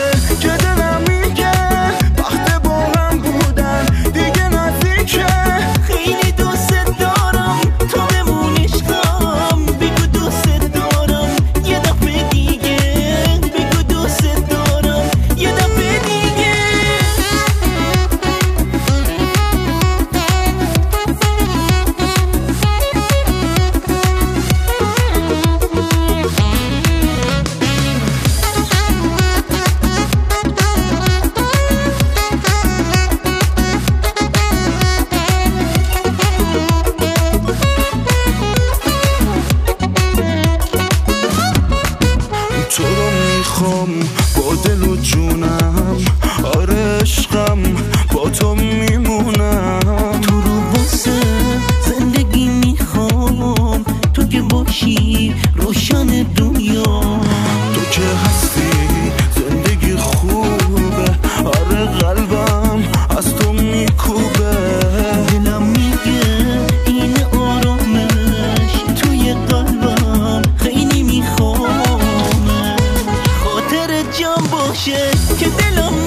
که دلم میگه وقت با هم بودن دیگه نزدیکه. خیلی دوست دارم تو بمون عشقم، بگو دوست دارم یه دفعه دیگه، بگو دوست دارم یه دفعه دیگه. تو رو میخوام با دل و جونم، آره عشقم با تو میمونم. تو رو واسه زندگی میخوام، تو که باشی روشن دنیا. تو که هستی زندگی خوبه، آره قلبم از تو میکوبه. دلم میگه این آرامش توی قلبم خیلی میخوام، خاطر جان باشه که دلم